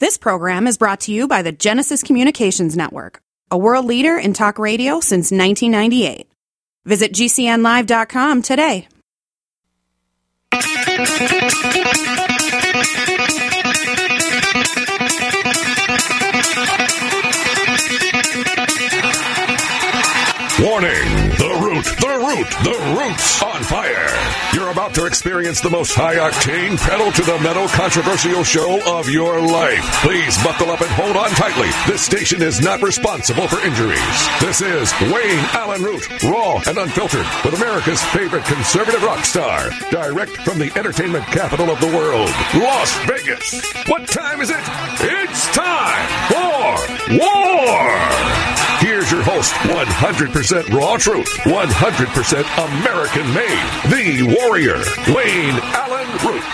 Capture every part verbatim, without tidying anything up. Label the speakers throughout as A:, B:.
A: This program is brought to you by the Genesis Communications Network, a world leader in talk radio since nineteen ninety-eight. Visit G C N live dot com today.
B: Warning! The Root, the Root, the Root's on fire! You're about to experience the most high-octane, pedal-to-the-metal controversial show of your life. Please buckle up and hold on tightly. This station is not responsible for injuries. This is Wayne Allen Root, raw and unfiltered, with America's favorite conservative rock star, direct from the entertainment capital of the world, Las Vegas. What time is it? It's time for war! Here's your host, one hundred percent raw truth, one hundred percent American-made, the warrior, Wayne Allen Root.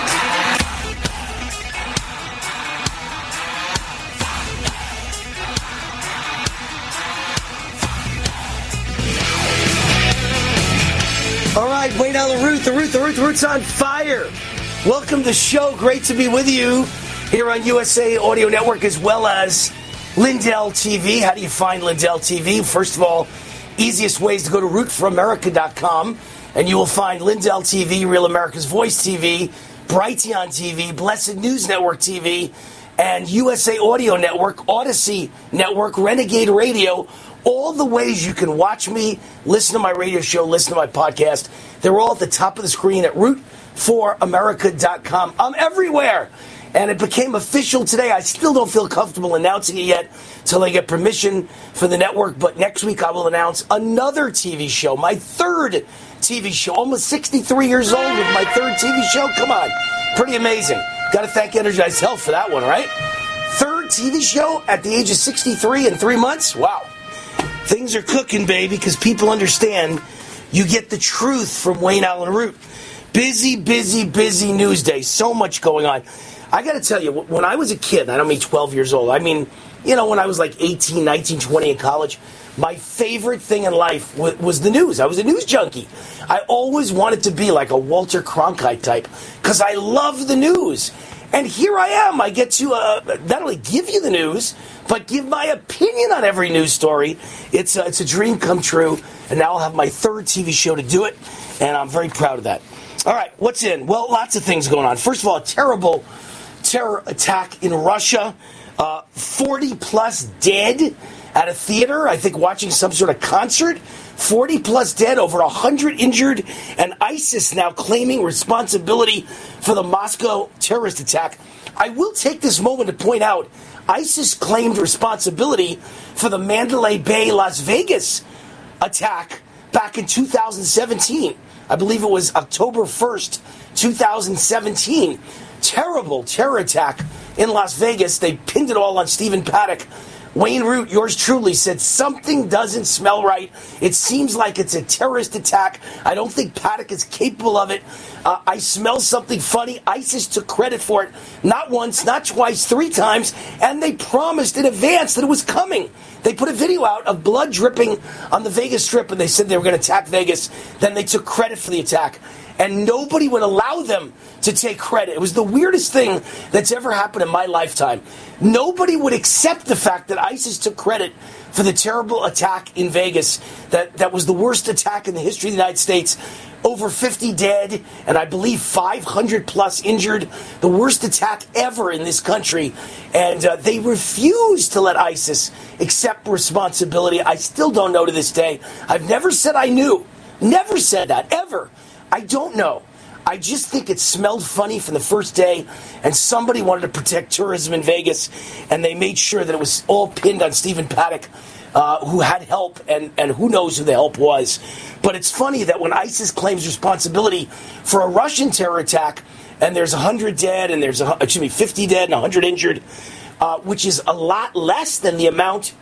C: All right, Wayne Allen Root, the Root, the Root, the Root's on fire. Welcome to the show. Great to be with you here on U S A Audio Network as well as Lindell T V. How do you find Lindell T V? First of all, easiest ways to go to root for america dot com, and you will find Lindell T V, Real America's Voice T V, Brighteon T V, Blessed News Network T V, and U S A Audio Network, Odyssey Network, Renegade Radio. All the ways you can watch me, listen to my radio show, listen to my podcast, they're all at the top of the screen at root for america dot com. I'm everywhere. And it became official today. I still don't feel comfortable announcing it yet till I get permission for the network. But next week I will announce another T V show, my third T V show. Almost sixty-three years old with my third T V show. Come on. Pretty amazing. Got to thank Energized Health for that one, right? Third T V show at the age of sixty-three in three months. Wow. Things are cooking, baby, because people understand you get the truth from Wayne Allen Root. Busy, busy, busy news day. So much going on. I got to tell you, when I was a kid, I don't mean twelve years old, I mean, you know, when I was like eighteen, nineteen, twenty in college, my favorite thing in life w- was the news. I was a news junkie. I always wanted to be like a Walter Cronkite type because I love the news. And here I am. I get to uh, not only give you the news, but give my opinion on every news story. It's, uh, it's a dream come true, and now I'll have my third T V show to do it, and I'm very proud of that. All right, what's in? Well, lots of things going on. First of all, a terrible terror attack in Russia. Uh, forty plus dead at a theater, I think watching some sort of concert. forty plus dead, over one hundred injured, and ISIS now claiming responsibility for the Moscow terrorist attack. I will take this moment to point out ISIS claimed responsibility for the Mandalay Bay, Las Vegas attack back in two thousand seventeen. I believe it was October first, two thousand seventeen. Terrible terror attack in Las Vegas. They pinned it all on Stephen Paddock. Wayne Root, yours truly, said something doesn't smell right. It seems like it's a terrorist attack. I don't think Paddock is capable of it. Uh, I smell something funny. ISIS took credit for it. Not once, not twice, three times. And they promised in advance that it was coming. They put a video out of blood dripping on the Vegas Strip, and they said they were going to attack Vegas. Then they took credit for the attack. And nobody would allow them to take credit. It was the weirdest thing that's ever happened in my lifetime. Nobody would accept the fact that ISIS took credit for the terrible attack in Vegas. That, that was the worst attack in the history of the United States. Over fifty dead, and I believe five hundred plus injured. The worst attack ever in this country. And uh, they refused to let ISIS accept responsibility. I still don't know to this day. I've never said I knew. Never said that, ever. I don't know. I just think it smelled funny from the first day, and somebody wanted to protect tourism in Vegas, and they made sure that it was all pinned on Stephen Paddock, uh, who had help, and, and who knows who the help was. But it's funny that when ISIS claims responsibility for a Russian terror attack, and there's one hundred dead, and there's, a, excuse me, fifty dead and one hundred injured, uh, which is a lot less than the amount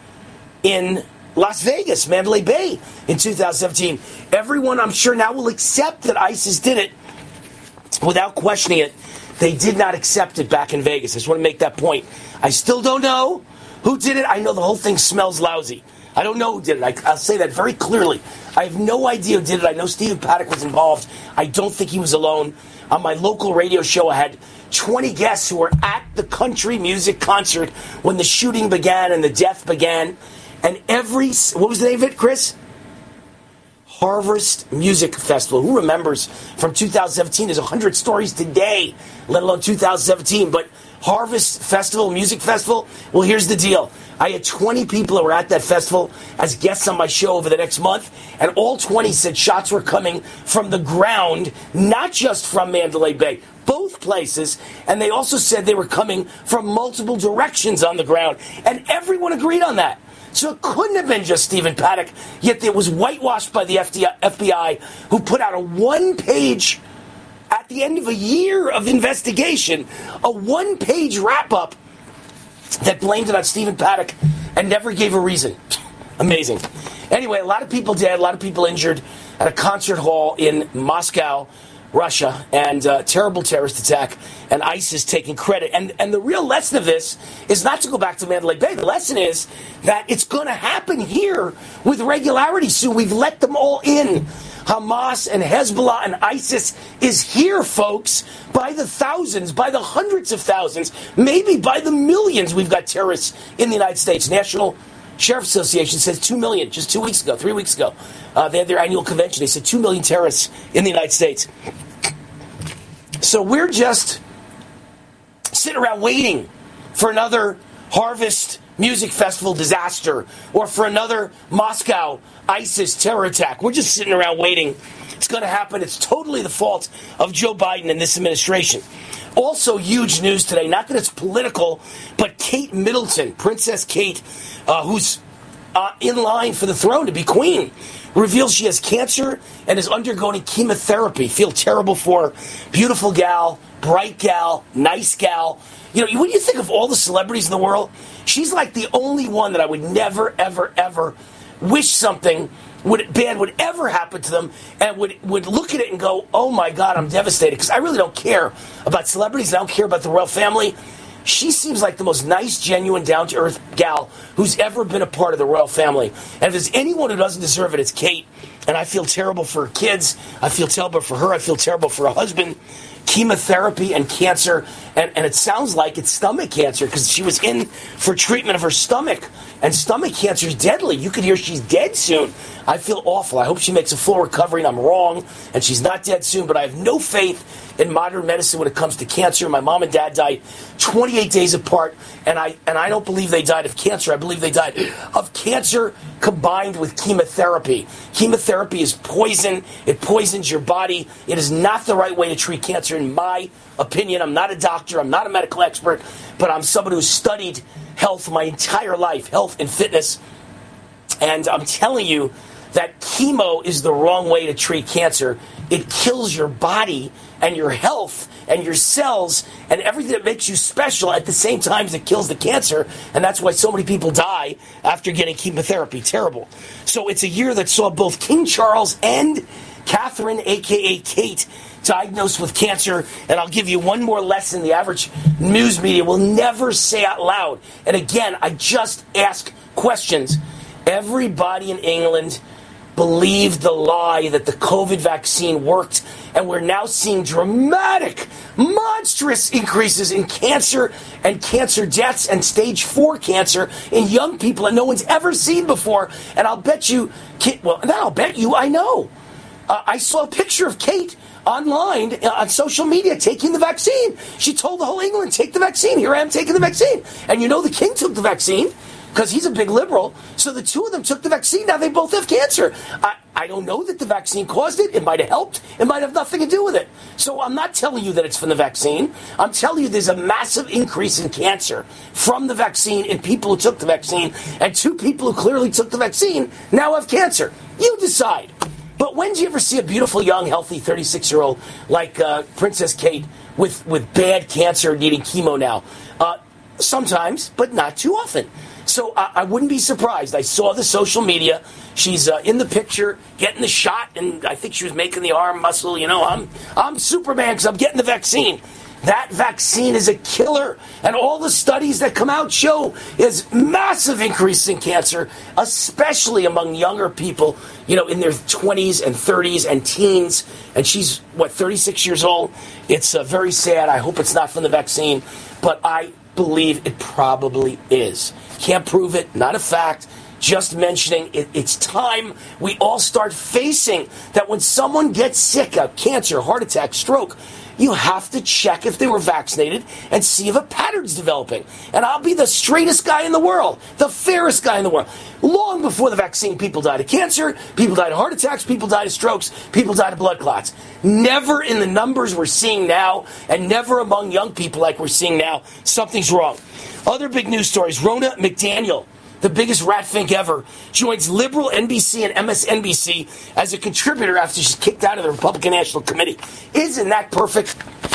C: in Las Vegas, Mandalay Bay in two thousand seventeen. Everyone, I'm sure, now will accept that ISIS did it without questioning it. They did not accept it back in Vegas. I just want to make that point. I still don't know who did it. I know the whole thing smells lousy. I don't know who did it. I, I'll say that very clearly. I have no idea who did it. I know Stephen Paddock was involved. I don't think he was alone. On my local radio show, I had twenty guests who were at the country music concert when the shooting began and the death began. And every, what was the name of it, Chris? Harvest Music Festival. Who remembers from two thousand seventeen? There's one hundred stories today, let alone two thousand seventeen. But Harvest Festival, Music Festival, well, here's the deal. I had twenty people that were at that festival as guests on my show over the next month, and all twenty said shots were coming from the ground, not just from Mandalay Bay, both places, and they also said they were coming from multiple directions on the ground, and everyone agreed on that. So it couldn't have been just Stephen Paddock, yet it was whitewashed by the F B I, who put out a one-page, at the end of a year of investigation, a one-page wrap-up that blamed it on Stephen Paddock and never gave a reason. Amazing. Anyway, a lot of people dead, a lot of people injured at a concert hall in Moscow, Russia, and uh, terrible terrorist attack, and ISIS taking credit. And and the real lesson of this is not to go back to Mandalay Bay. The lesson is that it's going to happen here with regularity soon. We've let them all in. Hamas and Hezbollah and ISIS is here, folks, by the thousands, by the hundreds of thousands, maybe by the millions. We've got terrorists in the United States. National Sheriff's Association says two million just two weeks ago, three weeks ago. Uh, they had their annual convention. They said two million terrorists in the United States. So we're just sitting around waiting for another Harvest Music Festival disaster or for another Moscow ISIS terror attack. We're just sitting around waiting. It's going to happen. It's totally the fault of Joe Biden and this administration. Also, huge news today, not that it's political, but Kate Middleton, Princess Kate, uh, who's uh, in line for the throne to be queen, reveals she has cancer and is undergoing chemotherapy. Feel terrible for her. Beautiful gal, bright gal, nice gal. You know, when you think of all the celebrities in the world, she's like the only one that I would never, ever, ever wish something would bad would ever happen to them and would, would look at it and go, oh my God, I'm devastated. Because I really don't care about celebrities. I don't care about the royal family. She seems like the most nice, genuine, down-to-earth gal who's ever been a part of the royal family. And if there's anyone who doesn't deserve it, it's Kate. And I feel terrible for her kids. I feel terrible for her. I feel terrible for her husband. Chemotherapy and cancer, and, and it sounds like it's stomach cancer because she was in for treatment of her stomach, and stomach cancer is deadly. You could hear she's dead soon. I feel awful. I hope she makes a full recovery, and I'm wrong, and she's not dead soon, but I have no faith in modern medicine when it comes to cancer. My mom and dad died twenty-eight days apart, and I and I don't believe they died of cancer. I believe they died of cancer combined with chemotherapy. Chemotherapy is poison. It poisons your body. It is not the right way to treat cancer, in my opinion. I'm not a doctor. I'm not a medical expert, but I'm someone who's studied health my entire life, health and fitness. And I'm telling you that chemo is the wrong way to treat cancer. It kills your body and your health and your cells and everything that makes you special at the same time as it kills the cancer. And that's why so many people die after getting chemotherapy. Terrible. So it's a year that saw both King Charles and Catherine, a k a. Kate, diagnosed with cancer. And I'll give you one more lesson the average news media will never say out loud. And again, I just ask questions. Everybody in England believed the lie that the COVID vaccine worked, and we're now seeing dramatic, monstrous increases in cancer and cancer deaths and stage four cancer in young people that no one's ever seen before. And I'll bet you, well, now I'll bet you I know. Uh, I saw a picture of Kate online uh, on social media taking the vaccine. She told the whole England, take the vaccine. Here I am taking the vaccine. And you know the king took the vaccine because he's a big liberal. So the two of them took the vaccine. Now they both have cancer. I, I don't know that the vaccine caused it. It might have helped. It might have nothing to do with it. So I'm not telling you that it's from the vaccine. I'm telling you there's a massive increase in cancer from the vaccine in people who took the vaccine. And two people who clearly took the vaccine now have cancer. You decide. But when do you ever see a beautiful, young, healthy thirty-six-year-old like uh, Princess Kate with, with bad cancer needing chemo now? Uh, sometimes, but not too often. So I, I wouldn't be surprised. I saw the social media. She's uh, in the picture, getting the shot, and I think she was making the arm muscle. You know, I'm I'm Superman because I'm getting the vaccine. That vaccine is a killer. And all the studies that come out show is massive increase in cancer, especially among younger people, you know, in their twenties and thirties and teens. And she's, what, thirty-six years old? It's uh, very sad. I hope it's not from the vaccine. But I believe it probably is. Can't prove it. Not a fact. Just mentioning it, it's time we all start facing that when someone gets sick of cancer, heart attack, stroke, you have to check if they were vaccinated and see if a pattern's developing. And I'll be the straightest guy in the world, the fairest guy in the world. Long before the vaccine, people died of cancer, people died of heart attacks, people died of strokes, people died of blood clots. Never in the numbers we're seeing now, and never among young people like we're seeing now. Something's wrong. Other big news stories. Ronna McDaniel, the biggest rat fink ever, joins liberal N B C and M S N B C as a contributor after she's kicked out of the Republican National Committee. Isn't that perfect?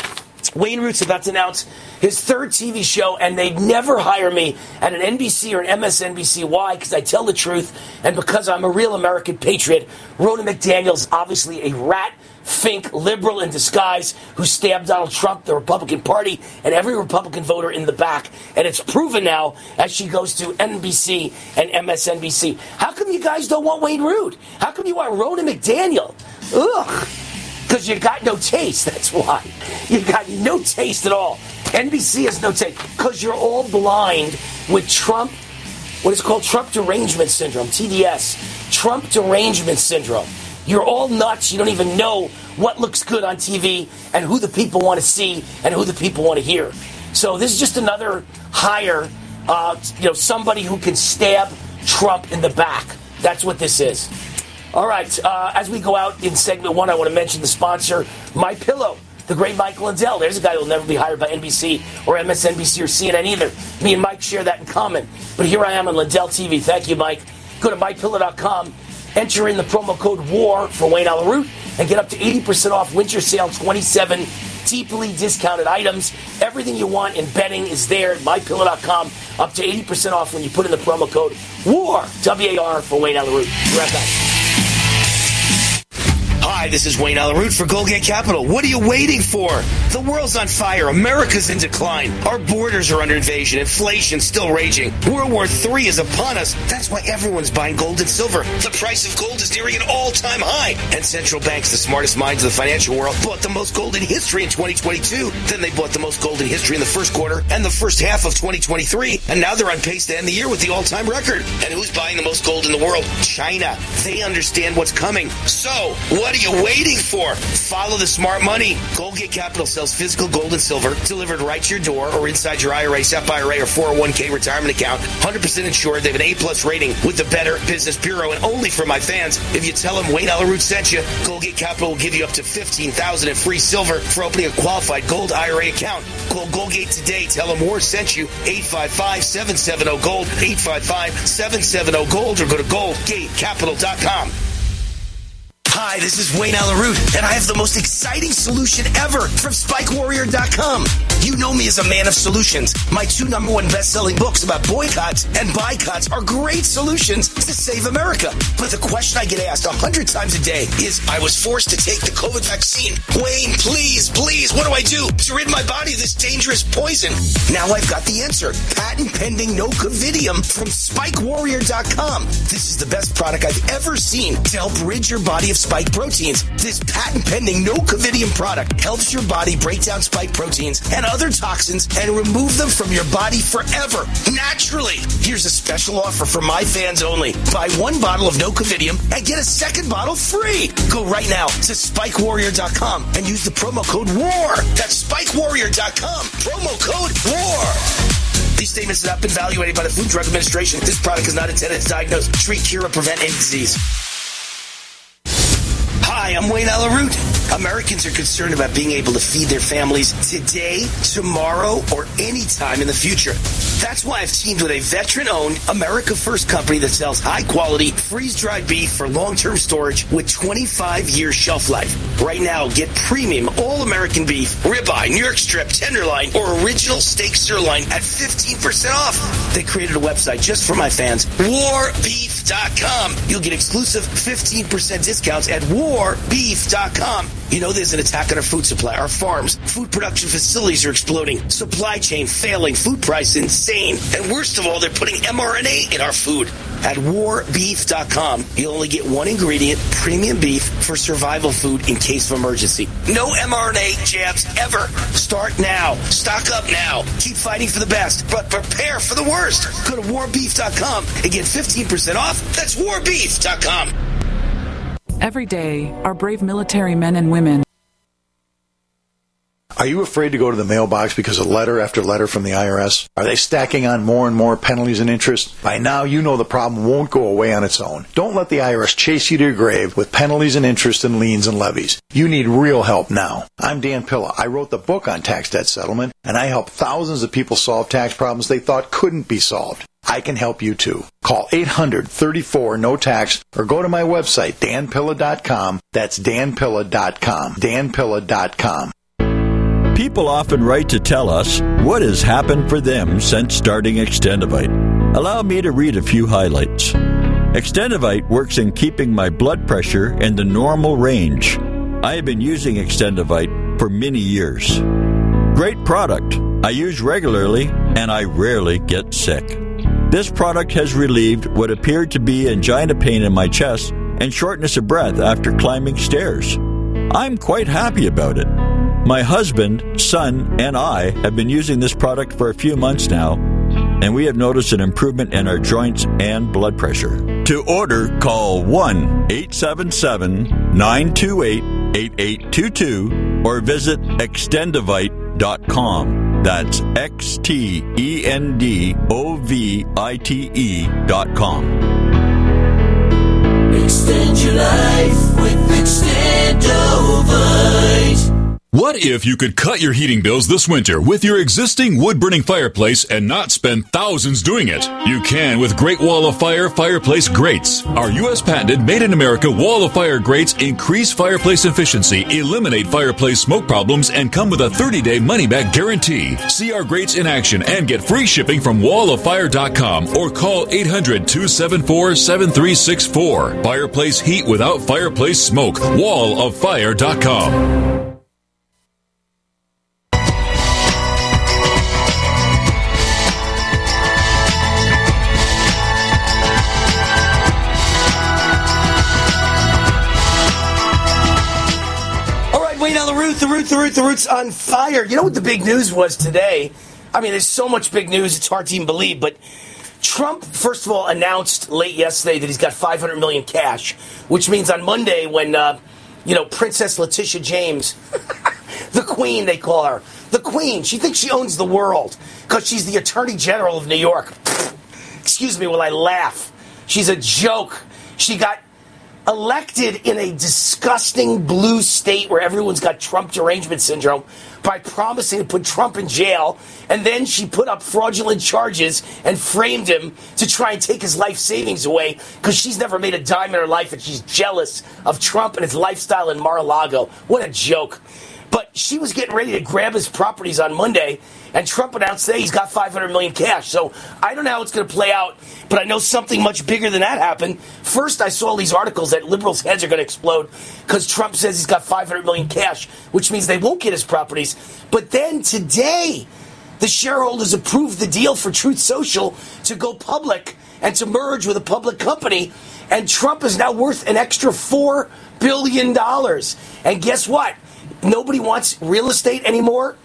C: Wayne Root's about to announce his third T V show, and they'd never hire me at an N B C or an M S N B C. Why? Because I tell the truth, and because I'm a real American patriot. Ronna McDaniel's obviously a rat fink liberal in disguise who stabbed Donald Trump, the Republican Party, and every Republican voter in the back. And it's proven now as she goes to N B C and M S N B C. How come you guys don't want Wayne Root? How come you want Ronna McDaniel? Ugh. Because you got no taste, that's why. You got no taste at all. N B C has no taste. Because you're all blind with Trump, what is called Trump derangement syndrome, T D S. Trump derangement syndrome. You're all nuts. You don't even know what looks good on T V and who the people want to see and who the people want to hear. So this is just another hire, uh, you know, somebody who can stab Trump in the back. That's what this is. All right. Uh, as we go out in segment one, I want to mention the sponsor, MyPillow. The great Mike Lindell. There's a guy who will never be hired by N B C or M S N B C or C N N either. Me and Mike share that in common. But here I am on Lindell T V. Thank you, Mike. Go to my pillow dot com. Enter in the promo code WAR for Wayne Allyn Root and get up to eighty percent off winter sale twenty-seven deeply discounted items. Everything you want in bedding is there at my pillow dot com. Up to eighty percent off when you put in the promo code WAR, W A R, for Wayne Allyn Root. Be right back. Hi, this is Wayne Allyn Root for Goldgate Capital. What are you waiting for? The world's on fire. America's in decline. Our borders are under invasion. Inflation's still raging. World War Three is upon us. That's why everyone's buying gold and silver. The price of gold is nearing an all-time high. And central banks, the smartest minds of the financial world, bought the most gold in history in twenty twenty-two. Then they bought the most gold in history in the first quarter and the first half of twenty twenty-three. And now they're on pace to end the year with the all-time record. And who's buying the most gold in the world? China. They understand what's coming. So, what are you waiting for? Follow the smart money. Goldgate Capital sells physical gold and silver delivered right to your door or inside your I R A, S E P I R A, or four oh one k retirement account. one hundred percent insured. They have an A-plus rating with the Better Business Bureau. And only for my fans, if you tell them Wayne Allyn Root sent you, Goldgate Capital will give you up to fifteen thousand dollars in free silver for opening a qualified gold I R A account. Call Goldgate today. Tell them War sent you. eight five five, seven seven zero, GOLD. eight five five, seven seven zero, GOLD. Or go to goldgate capital dot com. Hi, this is Wayne Allyn Root, and I have the most exciting solution ever from Spike Warrior dot com. You know me as a man of solutions. My two number one best-selling books about boycotts and boycotts are great solutions to save America. But the question I get asked a hundred times a day is, I was forced to take the COVID vaccine. Wayne, please, please, what do I do to rid my body of this dangerous poison? Now I've got the answer. Patent pending Nocovidium from Spike Warrior dot com. This is the best product I've ever seen to help rid your body of spike proteins. This patent-pending Nocovidium product helps your body break down spike proteins and other toxins and remove them from your body forever, naturally. Here's a special offer for my fans only. Buy one bottle of Nocovidium and get a second bottle free. Go right now to Spike Warrior dot com and use the promo code WAR. That's Spike Warrior dot com. Promo code WAR. These statements have not been evaluated by the Food and Drug Administration. This product is not intended to diagnose, treat, cure, or prevent any disease. Hi, I'm Wayne Allyn Root. Americans are concerned about being able to feed their families today, tomorrow, or any time in the future. That's why I've teamed with a veteran-owned, America First company that sells high-quality, freeze-dried beef for long-term storage with twenty-five year shelf life. Right now, get premium all-American beef, ribeye, New York strip, tenderloin, or original steak sirloin at fifteen percent off. They created a website just for my fans, war beef beef dot com. You'll get exclusive fifteen percent discounts at war beef dot com. You know there's an attack on our food supply, our farms. Food production facilities are exploding. Supply chain failing. Food price insane. And worst of all, they're putting M R N A in our food. At war beef dot com, you'll only get one ingredient, premium beef, for survival food in case of emergency. No M R N A jabs ever. Start now. Stock up now. Keep fighting for the best, but prepare for the worst. Go to war beef dot com and get fifteen percent off. That's war beef dot com.
D: Every day, our brave military men and women.
E: Are you afraid to go to the mailbox because of letter after letter from the I R S? Are they stacking on more and more penalties and interest? By now, you know the problem won't go away on its own. Don't let the I R S chase you to your grave with penalties and interest and liens and levies. You need real help now. I'm Dan Pilla. I wrote the book on tax debt settlement, and I help thousands of people solve tax problems they thought couldn't be solved. I can help you too. Call eight hundred, thirty-four, no tax or go to my website, dan pilla dot com. That's dan pilla dot com. dan pilla dot com.
F: People often write to tell us what has happened for them since starting Extendivite. Allow me to read a few highlights. Extendivite works in keeping my blood pressure in the normal range. I have been using Extendivite for many years. Great product. I use regularly and I rarely get sick. This product has relieved what appeared to be angina pain in my chest and shortness of breath after climbing stairs. I'm quite happy about it. My husband, son, and I have been using this product for a few months now, and we have noticed an improvement in our joints and blood pressure. To order, call one eight seven seven, nine two eight, eight eight two two or visit extendivite dot com. That's X T E N D O V I T E dot com.
G: Extend your life with Extendovite.
H: What if you could cut your heating bills this winter with your existing wood-burning fireplace and not spend thousands doing it? You can with Great Wall of Fire fireplace grates. Our U S patented made-in-America Wall of Fire grates increase fireplace efficiency, eliminate fireplace smoke problems, and come with a thirty-day money-back guarantee. See our grates in action and get free shipping from wall of fire dot com or call eight hundred, two seven four, seven three six four. Fireplace heat without fireplace smoke. wall of fire dot com.
C: The root, the root, the root's on fire. You know what the big news was today? I mean, there's so much big news, it's hard to even believe. But Trump, first of all, announced late yesterday that he's got five hundred million dollars cash, which means on Monday when, uh, you know, Princess Letitia James, the Queen, they call her, the Queen, she thinks she owns the world because she's the Attorney General of New York. Excuse me while I laugh. She's a joke. She got elected in a disgusting blue state where everyone's got Trump derangement syndrome by promising to put Trump in jail, and then she put up fraudulent charges and framed him to try and take his life savings away because she's never made a dime in her life and she's jealous of Trump and his lifestyle in Mar-a-Lago. What a joke. But she was getting ready to grab his properties on Monday, and Trump announced today he's got five hundred million dollars cash. So I don't know how it's going to play out, but I know something much bigger than that happened. First, I saw these articles that liberals' heads are going to explode because Trump says he's got five hundred million dollars cash, which means they won't get his properties. But then today, the shareholders approved the deal for Truth Social to go public and to merge with a public company, and Trump is now worth an extra four billion dollars. And guess what? Nobody wants real estate anymore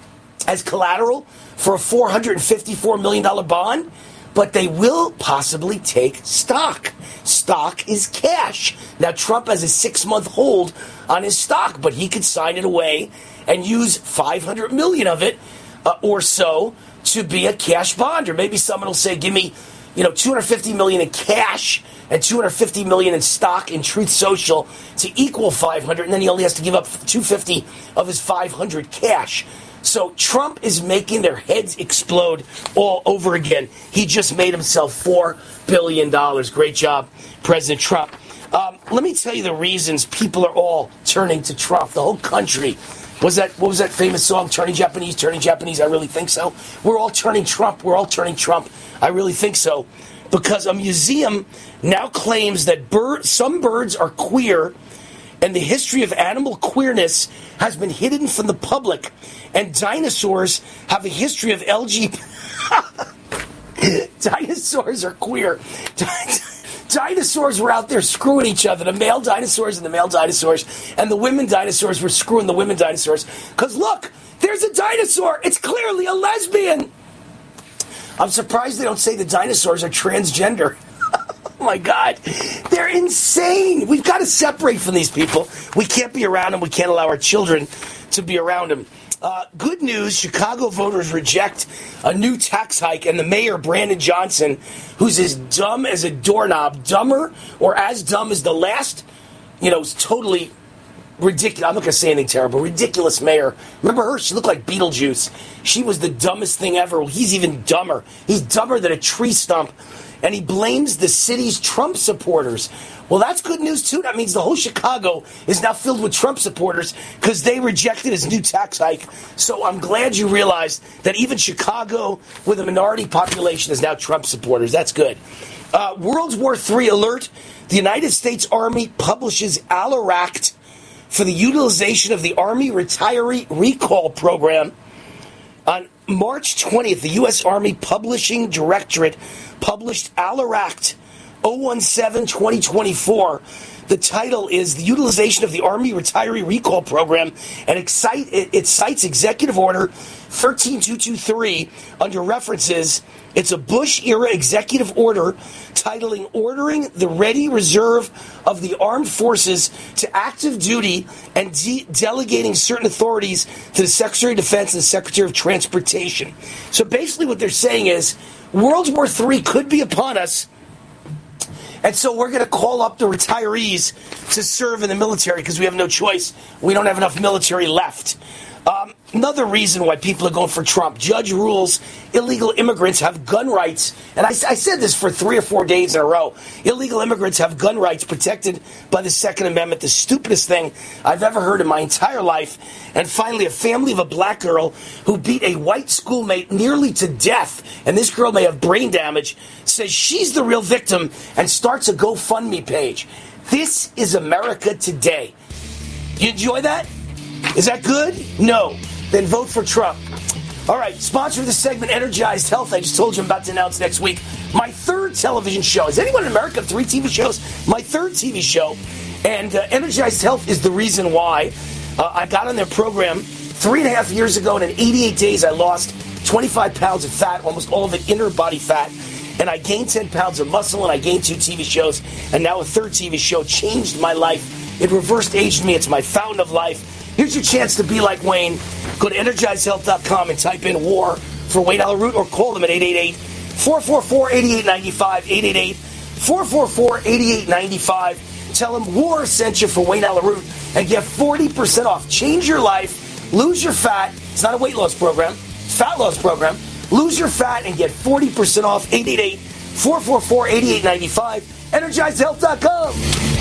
C: as collateral for a four hundred fifty-four million dollars bond, but they will possibly take stock. Stock is cash. Now, Trump has a six-month hold on his stock, but he could sign it away and use five hundred million dollars of it uh, or so to be a cash bond. Or maybe someone will say, give me, you know, two hundred fifty million dollars in cash and two hundred fifty million dollars in stock in Truth Social to equal five hundred, and then he only has to give up two hundred fifty of his five hundred cash. So Trump is making their heads explode all over again. He just made himself four billion dollars. Great job, President Trump. Um, let me tell you the reasons people are all turning to Trump. The whole country. Was that what was that famous song? Turning Japanese, turning Japanese. I really think so. We're all turning Trump. We're all turning Trump. I really think so. because a museum now claims that bird, some birds are queer, and the history of animal queerness has been hidden from the public, and dinosaurs have a history of L G B T. Dinosaurs are queer. Dinosaurs were out there screwing each other, the male dinosaurs and the male dinosaurs, and the women dinosaurs were screwing the women dinosaurs. Because look, there's a dinosaur. It's clearly a lesbian. I'm surprised they don't say the dinosaurs are transgender. Oh my God. They're insane. We've got to separate from these people. We can't be around them. We can't allow our children to be around them. Uh, good news, Chicago voters reject a new tax hike, and the mayor, Brandon Johnson, who's as dumb as a doorknob, dumber or as dumb as the last, you know, totally ridiculous. I'm not going to say anything terrible. Ridiculous mayor. Remember her? She looked like Beetlejuice. She was the dumbest thing ever. He's even dumber. He's dumber than a tree stump. And he blames the city's Trump supporters. Well, that's good news, too. That means the whole Chicago is now filled with Trump supporters because they rejected his new tax hike. So I'm glad you realized that even Chicago, with a minority population, is now Trump supporters. That's good. Uh, World War Three alert. The United States Army publishes ALAR Act for the utilization of the Army Retiree Recall Program. On March twentieth, the U S. Army Publishing Directorate published ALAR Act oh seventeen twenty twenty-four. The title is The Utilization of the Army Retiree Recall Program, and excite, it, it cites Executive Order thirteen two twenty-three under references. It's a Bush-era executive order titling Ordering the Ready Reserve of the Armed Forces to Active Duty and de- delegating certain authorities to the Secretary of Defense and the Secretary of Transportation. So basically what they're saying is World War Three could be upon us, and so we're going to call up the retirees to serve in the military because we have no choice. We don't have enough military left. Um, another reason why people are going for Trump. Judge rules illegal immigrants have gun rights. And I, I said this for three or four days in a row. Illegal immigrants have gun rights protected by the Second Amendment. The stupidest thing I've ever heard in my entire life. And finally, a family of a black girl who beat a white schoolmate nearly to death, and this girl may have brain damage, says she's the real victim and starts a GoFundMe page. This is America today. You enjoy that? Is that good? No. Then vote for Trump. All right, sponsor of this segment, Energized Health. I just told you I'm about to announce next week my third television show. Is anyone in America have three T V shows? My third T V show. And uh, Energized Health is the reason why uh, I got on their program three and a half years ago, and in eighty-eight days I lost twenty-five pounds of fat, almost all of it inner body fat. And I gained ten pounds of muscle, and I gained two T V shows. And now a third T V show changed my life. It reversed aged me. It's my fountain of life. Here's your chance to be like Wayne. Go to energized health dot com and type in war for Wayne Allyn Root, or call them at eight eight eight, four four four, eight eight nine five, eight eight eight, four four four, eight eight nine five. Tell them war sent you for Wayne Allyn Root and get forty percent off. Change your life. Lose your fat. It's not a weight loss program. It's a fat loss program. Lose your fat and get forty percent off. eight eight eight, four four four, eight eight nine five. energized health dot com.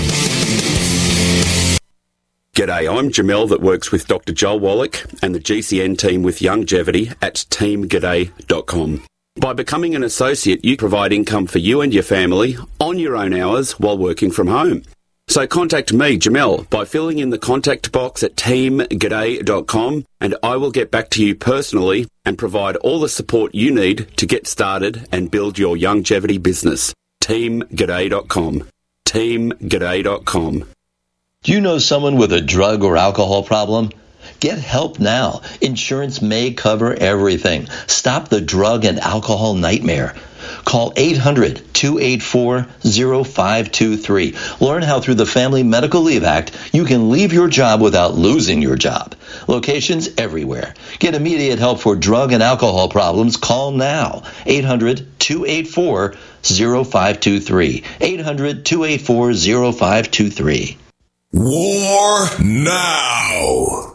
I: G'day, I'm Jamel that works with Doctor Joel Wallach and the G C N team with Longevity at team g'day dot com. By becoming an associate, you provide income for you and your family on your own hours while working from home. So contact me, Jamel, by filling in the contact box at team g'day dot com, and I will get back to you personally and provide all the support you need to get started and build your longevity business. team g'day dot com. team g'day dot com.
J: Do you know someone with a drug or alcohol problem? Get help now. Insurance may cover everything. Stop the drug and alcohol nightmare. Call eight hundred, two eight four, zero five two three. Learn how through the Family Medical Leave Act you can leave your job without losing your job. Locations everywhere. Get immediate help for drug and alcohol problems. Call now. eight hundred, two eight four, zero five two three. eight hundred, two eight four, zero five two three.
B: War now.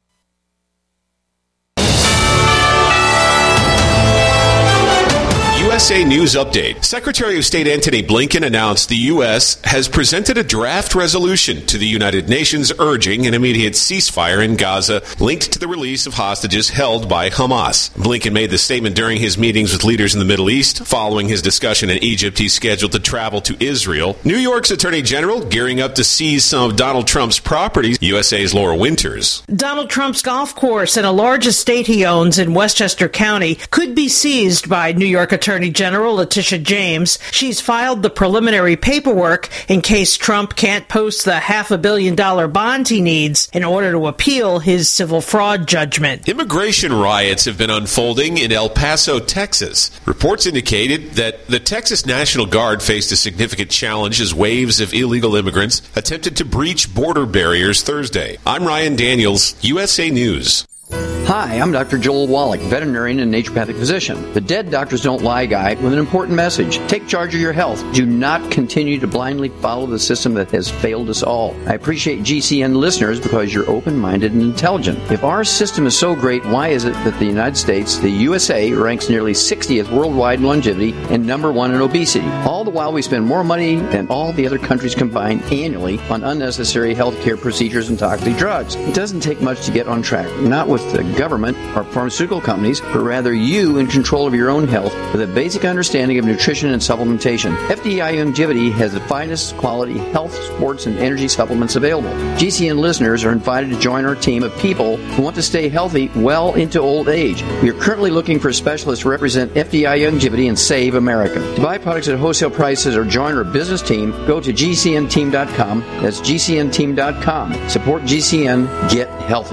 K: U S A News Update. Secretary of State Antony Blinken announced the U S has presented a draft resolution to the United Nations urging an immediate ceasefire in Gaza linked to the release of hostages held by Hamas. Blinken made the statement during his meetings with leaders in the Middle East. Following his discussion in Egypt, he's scheduled to travel to Israel. New York's Attorney General gearing up to seize some of Donald Trump's properties. U S A's Laura Winters.
L: Donald Trump's golf course and a large estate he owns in Westchester County could be seized by New York Attorney General Letitia James. She's filed the preliminary paperwork in case Trump can't post the half a billion dollar bond he needs in order to appeal his civil fraud judgment.
K: Immigration riots have been unfolding in El Paso, Texas. Reports indicated that the Texas National Guard faced a significant challenge as waves of illegal immigrants attempted to breach border barriers Thursday. I'm Ryan Daniels, U S A News.
M: Hi, I'm Doctor Joel Wallach, veterinarian and naturopathic physician. The Dead Doctors Don't Lie guide with an important message. Take charge of your health. Do not continue to blindly follow the system that has failed us all. I appreciate G C N listeners because you're open-minded and intelligent. If our system is so great, why is it that the United States, the U S A, ranks nearly sixtieth worldwide in longevity and number one in obesity? All the while we spend more money than all the other countries combined annually on unnecessary healthcare procedures and toxic drugs. It doesn't take much to get on track. Not with the government or pharmaceutical companies, but rather you in control of your own health with a basic understanding of nutrition and supplementation. F D I Longevity has the finest quality health, sports, and energy supplements available. G C N listeners are invited to join our team of people who want to stay healthy well into old age. We are currently looking for specialists to represent F D I Longevity and Save America. To buy products at wholesale prices or join our business team, go to G C N team dot com. That's G C N team dot com. Support G C N. Get healthy.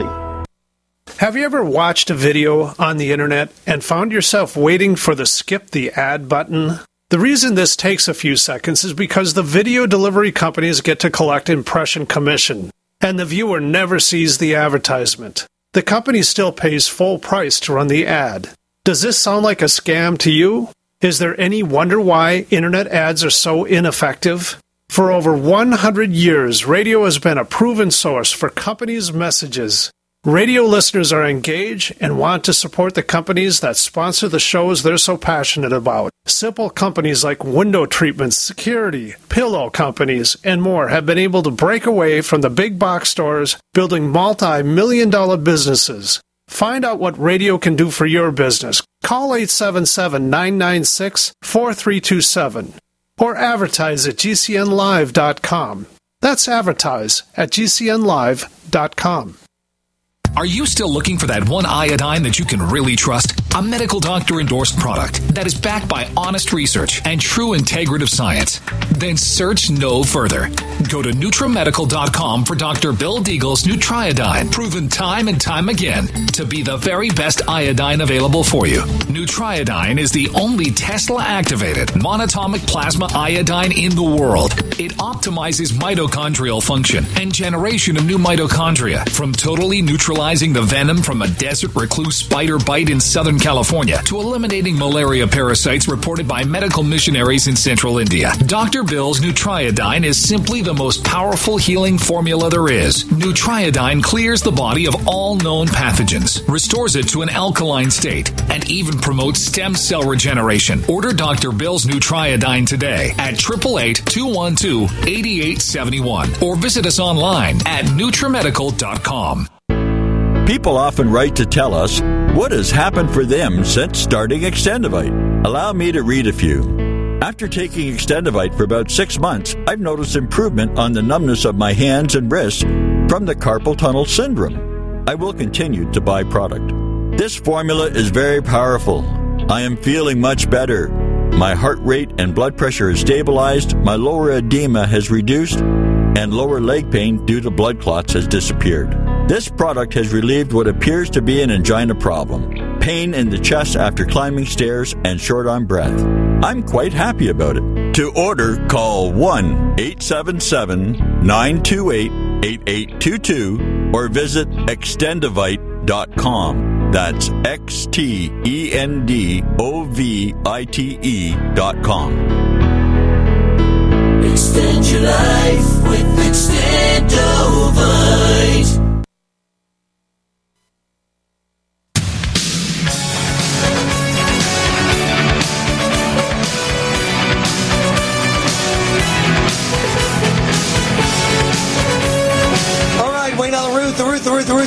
N: Have you ever watched a video on the internet and found yourself waiting for the skip the ad button? The reason this takes a few seconds is because the video delivery companies get to collect impression commission, and the viewer never sees the advertisement. The company still pays full price to run the ad. Does this sound like a scam to you? Is there any wonder why internet ads are so ineffective? For over one hundred years, radio has been a proven source for companies' messages. Radio listeners are engaged and want to support the companies that sponsor the shows they're so passionate about. Simple companies like window treatments, security, pillow companies, and more have been able to break away from the big box stores, building multi-million dollar businesses. Find out what radio can do for your business. Call eight seven seven, nine nine six, four three two seven or advertise at G C N live dot com. That's advertise at G C N live dot com.
O: Are you still looking for that one iodine that you can really trust? A medical doctor endorsed product that is backed by honest research and true integrative science? Then search no further. Go to Nutramedical dot com for Doctor Bill Deagle's Nutriodine, proven time and time again to be the very best iodine available for you. Nutriodine is the only Tesla-activated monatomic plasma iodine in the world. It optimizes mitochondrial function and generation of new mitochondria from totally neutralizing the venom from a desert recluse spider bite in Southern California to eliminating malaria parasites reported by medical missionaries in central India. Doctor Bill's Nutriodine is simply the most powerful healing formula there is. Nutriodine clears the body of all known pathogens, restores it to an alkaline state, and even promotes stem cell regeneration. Order Doctor Bill's Nutriodine today at eight eight eight, two one two, eight eight seven one or visit us online at Nutramedical dot com.
F: People often write to tell us what has happened for them since starting Extendivite. Allow me to read a few. After taking Extendivite for about six months, I've noticed improvement on the numbness of my hands and wrists from the carpal tunnel syndrome. I will continue to buy product. This formula is very powerful. I am feeling much better. My heart rate and blood pressure is stabilized, my lower edema has reduced, and lower leg pain due to blood clots has disappeared. This product has relieved what appears to be an angina problem, pain in the chest after climbing stairs, and short on breath. I'm quite happy about it. To order, call one eight seven seven, nine two eight, eight eight two two or visit extendivite dot com. That's X T E N D O V I T E dot com.
G: Extend your life with Extendovite.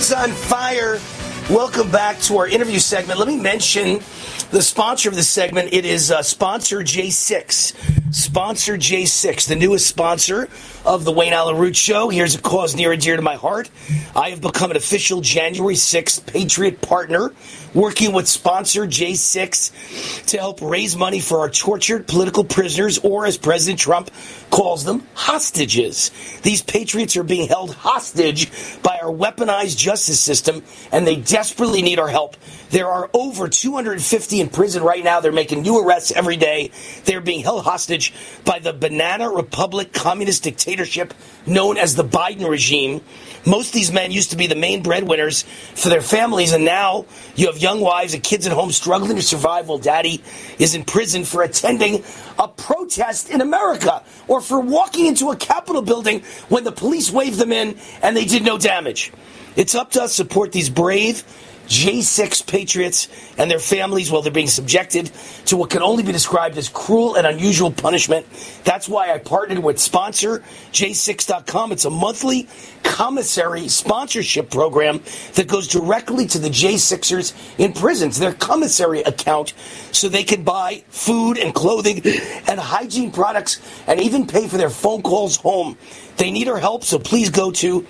C: Roots on Fire. Welcome back to our interview segment. Let me mention the sponsor of this segment. It is uh, sponsor J six. Sponsor J six, the newest sponsor of the Wayne Allyn Root Show. Here's a cause near and dear to my heart. I have become an official January sixth Patriot partner, working with sponsor J six to help raise money for our tortured political prisoners, or as President Trump calls them, hostages. These patriots are being held hostage by our weaponized justice system, and they desperately need our help. There are over two hundred fifty in prison right now. They're making new arrests every day. They're being held hostage by the Banana Republic communist dictatorship known as the Biden regime. Most of these men used to be the main breadwinners for their families, and now you have young wives and kids at home struggling to survive while daddy is in prison for attending a protest in America or for walking into a Capitol building when the police waved them in and they did no damage. It's up to us to support these brave J six patriots and their families while they're being subjected to what can only be described as cruel and unusual punishment. That's why I partnered with sponsor J six dot com. It's a monthly commissary sponsorship program that goes directly to the J sixers in prisons, their commissary account, so they can buy food and clothing and hygiene products and even pay for their phone calls home. They need our help, so please go to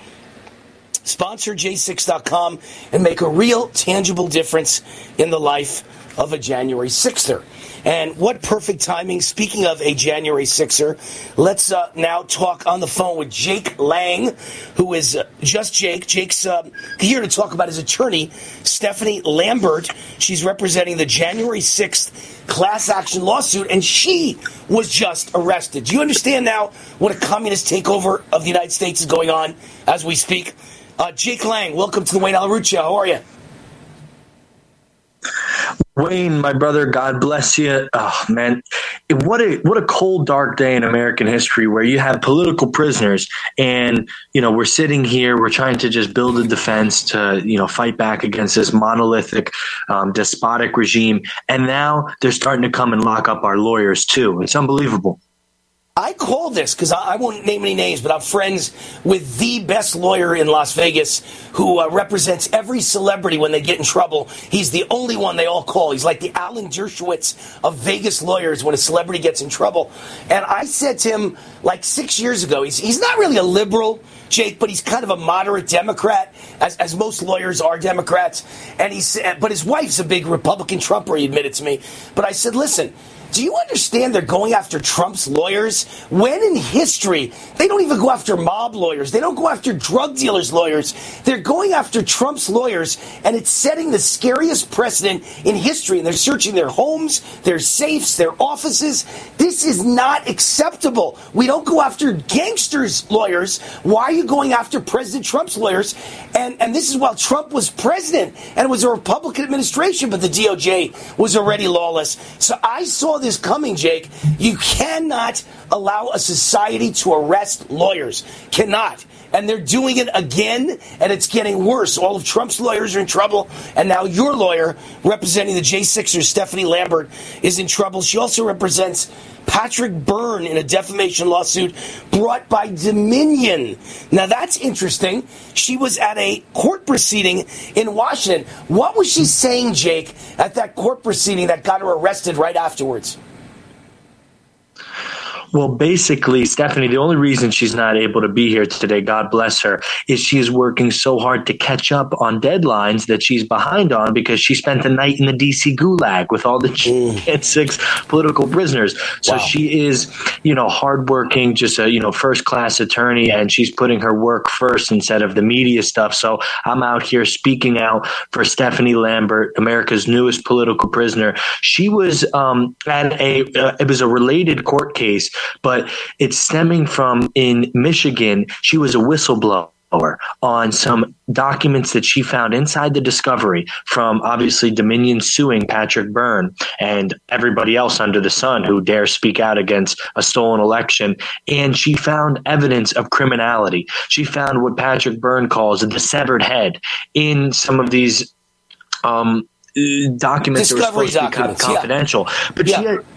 C: sponsor J six dot com and make a real, tangible difference in the life of a January sixer. And what perfect timing. Speaking of a January sixer, let's uh, now talk on the phone with Jake Lang, who is uh, just Jake. Jake's uh, here to talk about his attorney, Stephanie Lambert. She's representing the January sixth class action lawsuit, and she was just arrested. Do you understand now what a communist takeover of the United States is going on as we speak? Uh, Jake Lang, welcome to the Wayne Allyn Root Show. How are you?
P: Wayne, my brother, God bless you. Oh, man, what a what a cold, dark day in American history where you have political prisoners, and you know we're sitting here, we're trying to just build a defense to you know fight back against this monolithic, um, despotic regime, and now they're starting to come and lock up our lawyers too. It's unbelievable.
C: I call this, because I, I won't name any names, but I'm friends with the best lawyer in Las Vegas who uh, represents every celebrity when they get in trouble. He's the only one they all call. He's like the Alan Dershowitz of Vegas lawyers when a celebrity gets in trouble. And I said to him like six years ago, he's, he's not really a liberal, Jake, but he's kind of a moderate Democrat, as, as most lawyers are Democrats. And he's, but his wife's a big Republican Trumper, he admitted to me. But I said, listen, do you understand they're going after Trump's lawyers? When in history, they don't even go after mob lawyers. They don't go after drug dealers' lawyers. They're going after Trump's lawyers, and it's setting the scariest precedent in history. And they're searching their homes, their safes, their offices. This is not acceptable. We don't go after gangsters' lawyers. Why are you going after President Trump's lawyers? And, and this is while Trump was president, and it was a Republican administration, but the D O J was already lawless. So I saw this coming, Jake. You cannot allow a society to arrest lawyers. Cannot. And they're doing it again, and it's getting worse. All of Trump's lawyers are in trouble, and now your lawyer, representing the J sixers, Stephanie Lambert, is in trouble. She also represents Patrick Byrne in a defamation lawsuit brought by Dominion. Now, that's interesting. She was at a court proceeding in Washington. What was she saying, Jake, at that court proceeding that got her arrested right afterwards?
P: Well, basically, Stephanie, the only reason she's not able to be here today, God bless her, is she is working so hard to catch up on deadlines that she's behind on because she spent the night in the D C gulag with all the J six political prisoners. So wow. She is, you know, hardworking, just a, you know, first-class attorney, and she's putting her work first instead of the media stuff. So I'm out here speaking out for Stephanie Lambert, America's newest political prisoner. She was um, at a, uh, it was a related court case, but it's stemming from in Michigan. She was a whistleblower on some documents that she found inside the Discovery from obviously Dominion suing Patrick Byrne and everybody else under the sun who dare speak out against a stolen election. And she found evidence of criminality. She found what Patrick Byrne calls the severed head in some of these um, documents that were supposed to be confidential.
C: Yeah.
P: But
C: yeah.
P: she had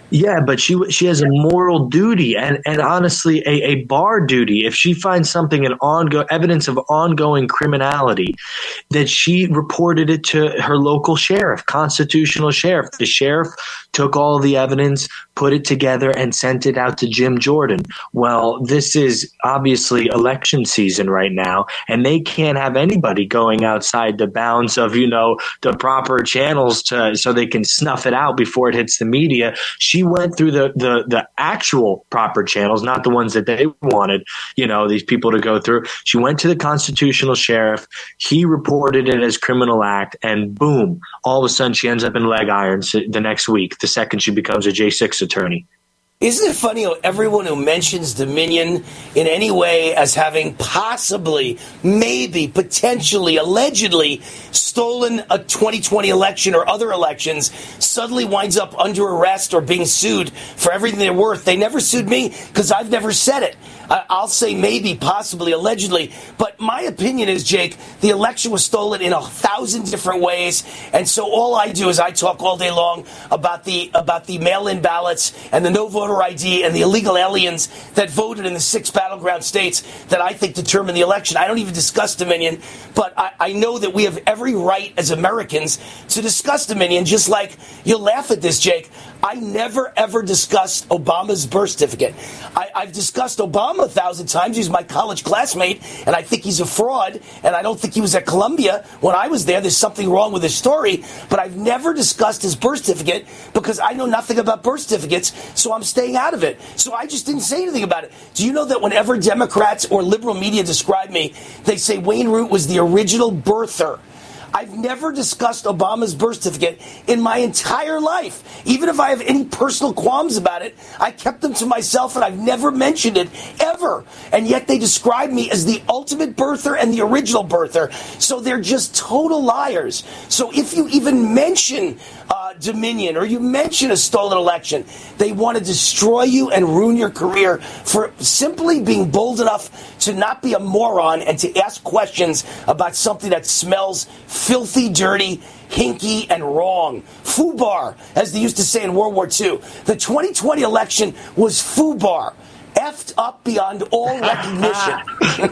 P: Yeah, but she she has a moral duty and, and honestly a, a bar duty. If she finds something in ongoing evidence of ongoing criminality, that she reported it to her local sheriff, constitutional sheriff. The sheriff took all the evidence, put it together, and sent it out to Jim Jordan. Well, this is obviously election season right now, and they can't have anybody going outside the bounds of, you know, the proper channels to so they can snuff it out before it hits the media. She went through the, the, the actual proper channels, not the ones that they wanted, you know, these people to go through. She went to the constitutional sheriff. He reported it as criminal act, and boom, all of a sudden she ends up in leg irons the next week, the second she becomes a J six attorney.
C: Isn't it funny how everyone who mentions Dominion in any way as having possibly, maybe, potentially, allegedly stolen a twenty twenty election or other elections suddenly winds up under arrest or being sued for everything they're worth? They never sued me because I've never said it. I'll say maybe, possibly, allegedly. But my opinion is, Jake, the election was stolen in a thousand different ways. And so all I do is I talk all day long about the about the mail-in ballots and the no voter I D and the illegal aliens that voted in the six battleground states that I think determined the election. I don't even discuss Dominion, but I, I know that we have every right as Americans to discuss Dominion, just like you'll laugh at this, Jake. I never, ever discussed Obama's birth certificate. I, I've discussed Obama a thousand times. He's my college classmate, and I think he's a fraud, and I don't think he was at Columbia when I was there. There's something wrong with his story, but I've never discussed his birth certificate because I know nothing about birth certificates, so I'm staying out of it. So I just didn't say anything about it. Do you know that whenever Democrats or liberal media describe me, they say Wayne Root was the original birther? I've never discussed Obama's birth certificate in my entire life. Even if I have any personal qualms about it, I kept them to myself and I've never mentioned it ever. And yet they describe me as the ultimate birther and the original birther. So they're just total liars. So if you even mention uh, Dominion or you mention a stolen election, they want to destroy you and ruin your career for simply being bold enough to not be a moron and to ask questions about something that smells filthy, dirty, hinky, and wrong. FUBAR, as they used to say in World War Two. The twenty twenty election was FUBAR. Effed up beyond all recognition.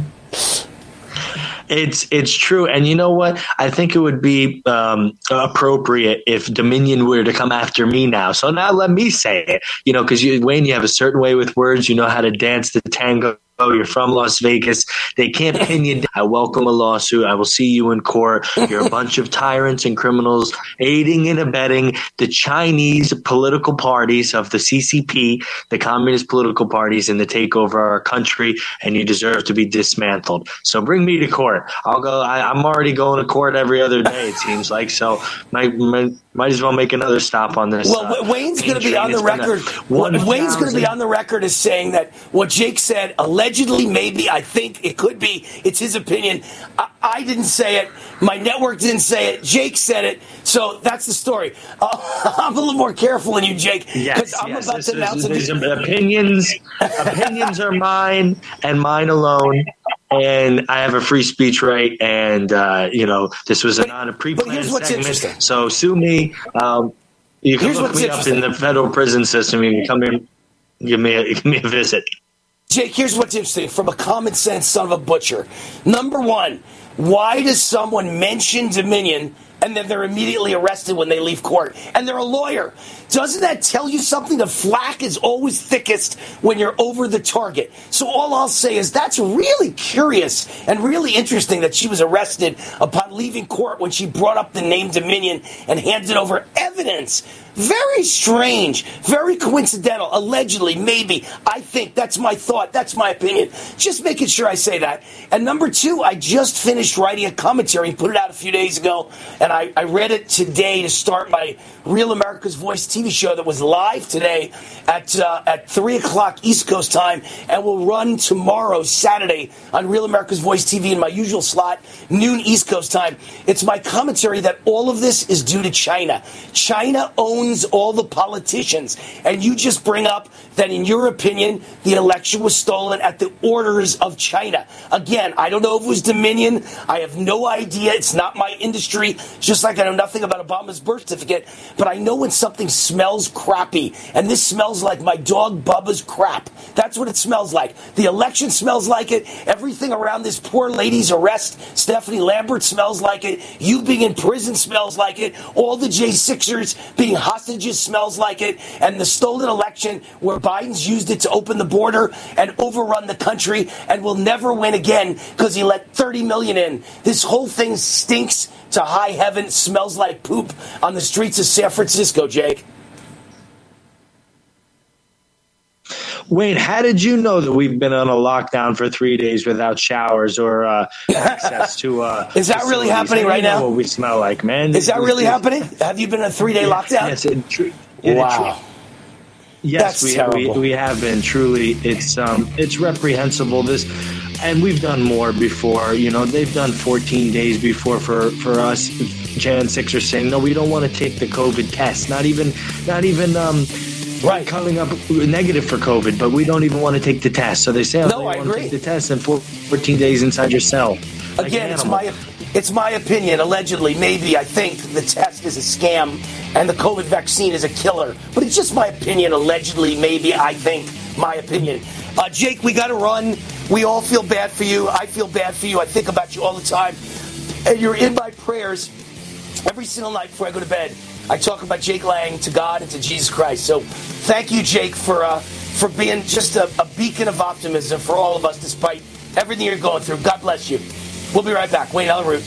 P: It's it's true. And you know what? I think it would be um, appropriate if Dominion were to come after me now. So now let me say it, you know, because you, Wayne, you have a certain way with words. You know how to dance the tango. You're from Las Vegas. They can't pin you down. I welcome a lawsuit. I will see you in court. You're a bunch of tyrants and criminals aiding and abetting the Chinese political parties of the C C P, the communist political parties, in the takeover of our country, and you deserve to be dismantled. So bring me to court. I'll go. I, I'm already going to court every other day, it seems like. So might, might, might as well make another stop on this.
C: Well,
P: uh,
C: Wayne's going to be on the record. Gonna, Wayne's going to be on the record as saying that what Jake said, allegedly, Allegedly, maybe, I think it could be. It's his opinion. I, I didn't say it. My network didn't say it. Jake said it. So that's the story. Uh, I'm a little more careful than you, Jake.
P: Yes,
C: I'm
P: yes.
C: about
P: This
C: to announce
P: is,
C: a
P: these opinions. Opinions are mine and mine alone. And I have a free speech right. And, uh, you know, this was not a pre-planned segment. So sue me. Um, you can
C: here's
P: look me up in the federal prison system. You can come in, give me a, give me a visit.
C: Jake, here's what's interesting from a common sense son of a butcher. Number one, why does someone mention Dominion and then they're immediately arrested when they leave court? And they're a lawyer. Doesn't that tell you something? The flack is always thickest when you're over the target. So all I'll say is that's really curious and really interesting that she was arrested upon leaving court when she brought up the name Dominion and handed over evidence. Very strange, very coincidental, allegedly, maybe. I think that's my thought. That's my opinion. Just making sure I say that. And number two, I just finished writing a commentary and put it out a few days ago. And I, I read it today to start my Real America's Voice T V show that was live today at uh, at three o'clock East Coast time and will run tomorrow, Saturday, on Real America's Voice T V in my usual slot, noon East Coast time. It's my commentary that all of this is due to China. China owns owns all the politicians. And you just bring up that, in your opinion, the election was stolen at the orders of China. Again, I don't know if it was Dominion. I have no idea. It's not my industry, just like I know nothing about Obama's birth certificate. But I know when something smells crappy, and this smells like my dog Bubba's crap. That's what it smells like. The election smells like it. Everything around this poor lady's arrest, Stephanie Lambert, smells like it. You being in prison smells like it. All the J sixers being hostages smells like it. And the stolen election where Biden's used it to open the border and overrun the country and will never win again because he let thirty million in. This whole thing stinks to high heaven. It smells like poop on the streets of San Francisco, Jake.
P: Wayne, how did you know that we've been on a lockdown for three days without showers or uh, access to? Uh,
C: Is that really happening right now?
P: What we smell like, man?
C: Is that really happening? Have you been in a three-day lockdown?
P: Yes, it, tr- it,
C: wow.
P: It, yes,
C: That's
P: we, we we have been. Truly, it's um it's reprehensible. This, and we've done more before. You know, they've done fourteen days before for for us. Jan six are saying no, we don't want to take the COVID test. Not even, not even um. Right, coming up negative for COVID, but we don't even want to take the test. So they say, oh,
C: no,
P: you
C: I
P: want
C: agree.
P: to take the test and fourteen days inside your cell. Like
C: Again, it's my it's my opinion. Allegedly, maybe I think the test is a scam and the COVID vaccine is a killer. But it's just my opinion. Allegedly, maybe I think my opinion. Uh, Jake, we got to run. We all feel bad for you. I feel bad for you. I think about you all the time, and you're in my prayers every single night before I go to bed. I talk about Jake Lang to God and to Jesus Christ. So thank you, Jake, for uh, for being just a, a beacon of optimism for all of us, despite everything you're going through. God bless you. We'll be right back. Wayne Allyn Root.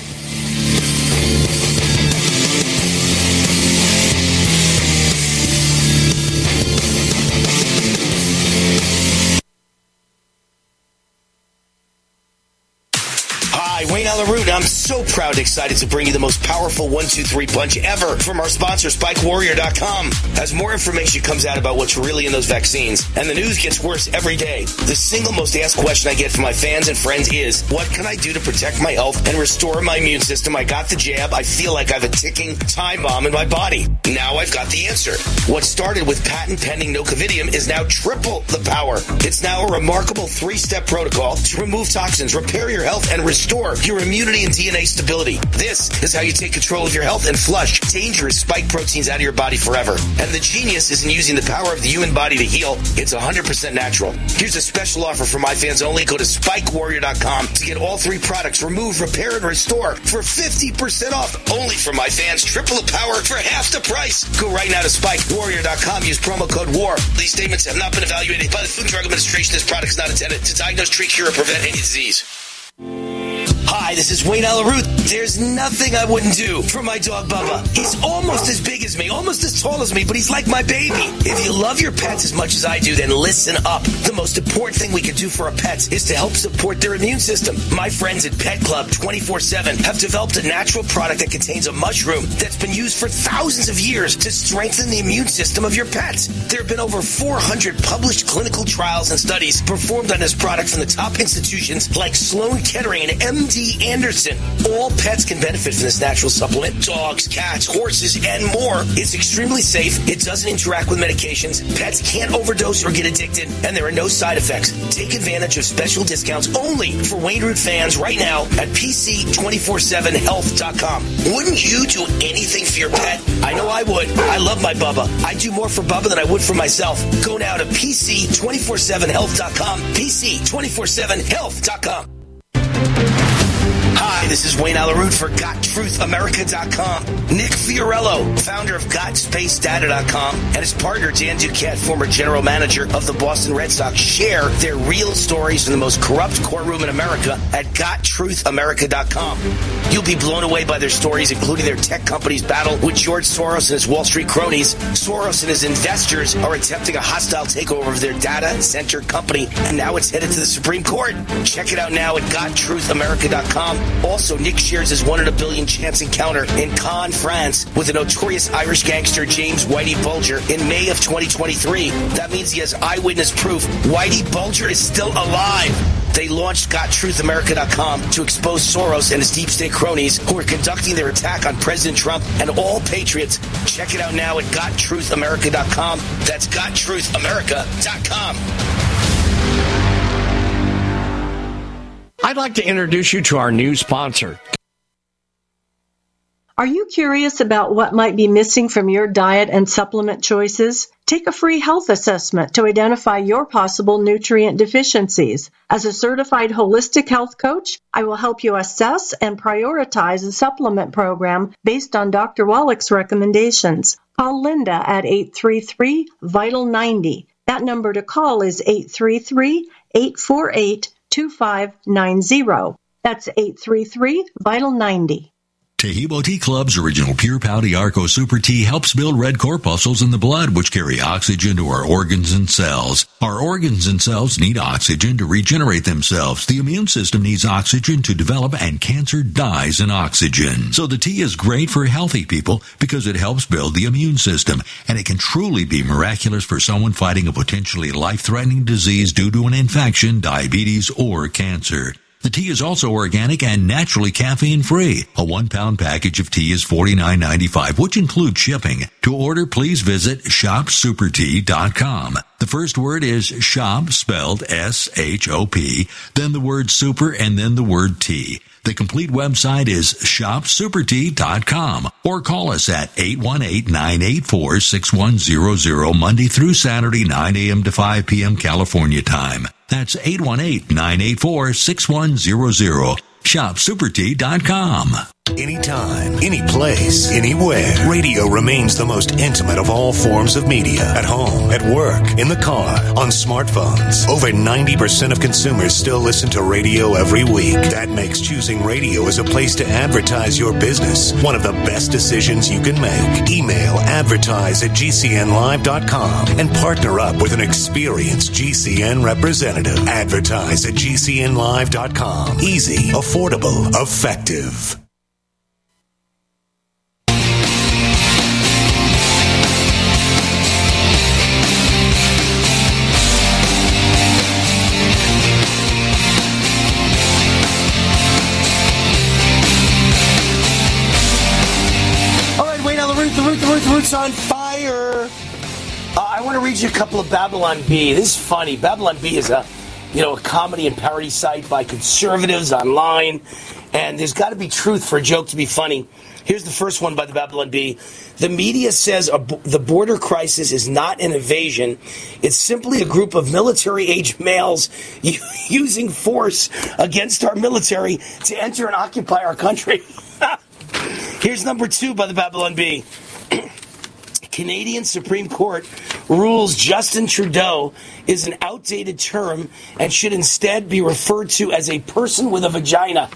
C: Wayne Allyn Root, I'm so proud and excited to bring you the most powerful one two three punch ever from our sponsor, Spike Warrior dot com. As more information comes out about what's really in those vaccines, and the news gets worse every day, the single most asked question I get from my fans and friends is, what can I do to protect my health and restore my immune system? I got the jab. I feel like I have a ticking time bomb in my body. Now I've got the answer. What started with patent-pending Nocovidium is now triple the power. It's now a remarkable three-step protocol to remove toxins, repair your health, and restore your immunity and D N A stability. This is how you take control of your health and flush dangerous spike proteins out of your body forever. And the genius isn't using the power of the human body to heal. It's one hundred percent natural. Here's a special offer for my fans only. Go to Spike Warrior dot com to get all three products, remove, repair, and restore for fifty percent off. Only for my fans. Triple the power for half the price. Go right now to Spike Warrior dot com. Use promo code WAR. These statements have not been evaluated by the Food and Drug Administration. This product is not intended to diagnose, treat, cure, or prevent any disease. Hi, this is Wayne Allyn Root. There's nothing I wouldn't do for my dog Bubba. He's almost as big as me, almost as tall as me, but he's like my baby. If you love your pets as much as I do, then listen up. The most important thing we can do for our pets is to help support their immune system. My friends at Pet Club twenty-four seven have developed a natural product that contains a mushroom that's been used for thousands of years to strengthen the immune system of your pets. There have been over four hundred published clinical trials and studies performed on this product from the top institutions like Sloan Kettering and M D Anderson. All pets can benefit from this natural supplement. Dogs, cats, horses, and more. It's extremely safe. It doesn't interact with medications. Pets can't overdose or get addicted, and there are no side effects. Take advantage of special discounts only for Wayne Root fans right now at P C two forty-seven health dot com. Wouldn't you do anything for your pet? I know I would. I love my Bubba. I do more for Bubba than I would for myself. Go now to P C two forty-seven health dot com. P C two forty-seven health dot com. Hi, this is Wayne Allyn Root for Got Truth America dot com. Nick Fiorello, founder of Got Space Data dot com, and his partner Dan Duquette, former general manager of the Boston Red Sox, share their real stories from the most corrupt courtroom in America at Got Truth America dot com. You'll be blown away by their stories, including their tech company's battle with George Soros and his Wall Street cronies. Soros and his investors are attempting a hostile takeover of their data center company, and now it's headed to the Supreme Court. Check it out now at Got Truth America dot com. Also, Nick shares his one in a billion chance encounter in Cannes, France, with the notorious Irish gangster James Whitey Bulger in May of twenty twenty-three. That means he has eyewitness proof Whitey Bulger is still alive. They launched Got Truth America dot com to expose Soros and his deep state cronies who are conducting their attack on President Trump and all patriots. Check it out now at Got Truth America dot com. That's Got Truth America dot com.
Q: I'd like to introduce you to our new sponsor.
R: Are you curious about what might be missing from your diet and supplement choices? Take a free health assessment to identify your possible nutrient deficiencies. As a certified holistic health coach, I will help you assess and prioritize a supplement program based on Doctor Wallach's recommendations. Call Linda at eight three three, vital ninety. That number to call is eight three three, eight four eight, two five nine zero. That's eight three three, vital ninety.
S: Tahibo Tea Club's original Pure Pouty Arco Super Tea helps build red corpuscles in the blood, which carry oxygen to our organs and cells. Our organs and cells need oxygen to regenerate themselves. The immune system needs oxygen to develop, and cancer dies in oxygen. So the tea is great for healthy people because it helps build the immune system, and it can truly be miraculous for someone fighting a potentially life-threatening disease due to an infection, diabetes, or cancer. The tea is also organic and naturally caffeine-free. A one-pound package of tea is forty-nine ninety-five, which includes shipping. To order, please visit shop super tea dot com. The first word is shop, spelled S H O P, then the word super, and then the word tea. The complete website is shop super tea dot com, or call us at eight one eight, nine eight four, six one zero zero Monday through Saturday, nine a.m. to five p.m. California time. That's eight one eight, nine eight four, six one zero zero. shop super tea dot com.
T: Anytime, any place, anywhere. Radio remains the most intimate of all forms of media. At home, at work, in the car, on smartphones. Over ninety percent of consumers still listen to radio every week. That makes choosing radio as a place to advertise your business one of the best decisions you can make. Email advertise at G C N live dot com and partner up with an experienced G C N representative. Advertise at G C N live dot com. Easy, affordable, effective.
C: The Roots on fire. Uh, I want to read you a couple of Babylon Bee. This is funny. Babylon Bee is a, you know, a comedy and parody site by conservatives online, and there's got to be truth for a joke to be funny. Here's the first one by the Babylon Bee. The media says a, the border crisis is not an invasion. It's simply a group of military-age males using force against our military to enter and occupy our country. Here's number two by the Babylon Bee. Canadian Supreme Court rules Justin Trudeau is an outdated term and should instead be referred to as a person with a vagina.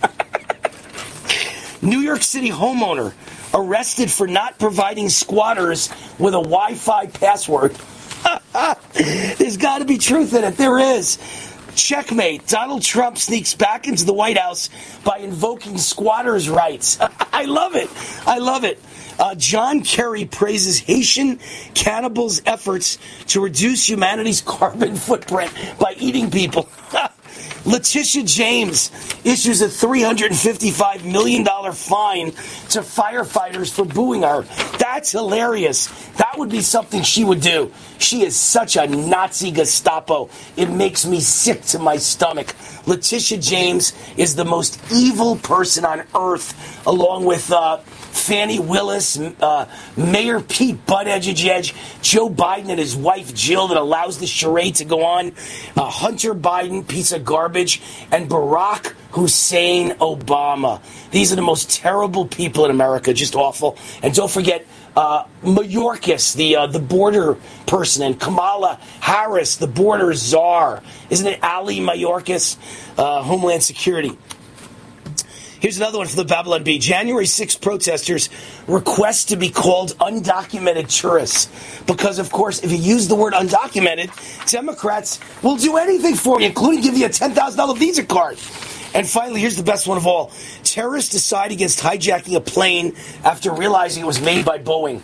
C: New York City homeowner arrested for not providing squatters with a Wi-Fi password. There's got to be truth in it. There is. Checkmate. Donald Trump sneaks back into the White House by invoking squatters' rights. I love it. I love it. Uh, John Kerry praises Haitian cannibals' efforts to reduce humanity's carbon footprint by eating people. Letitia James issues a three hundred fifty-five million dollars fine to firefighters for booing her. That's hilarious. That would be something she would do. She is such a Nazi Gestapo. It makes me sick to my stomach. Letitia James is the most evil person on earth, along with uh, Fannie Willis, uh, Mayor Pete Buttigieg, Joe Biden and his wife Jill that allows the charade to go on, uh, Hunter Biden, piece of garbage, and Barack Hussein Obama. These are the most terrible people in America, just awful. And don't forget uh, Mayorkas, the uh, the border person, and Kamala Harris, the border czar. Isn't it Ali Mayorkas, uh, Homeland Security? Here's another one for the Babylon Bee. January sixth protesters request to be called undocumented tourists. Because, of course, if you use the word undocumented, Democrats will do anything for you, including give you a ten thousand dollars Visa card. And finally, here's the best one of all. Terrorists decide against hijacking a plane after realizing it was made by Boeing.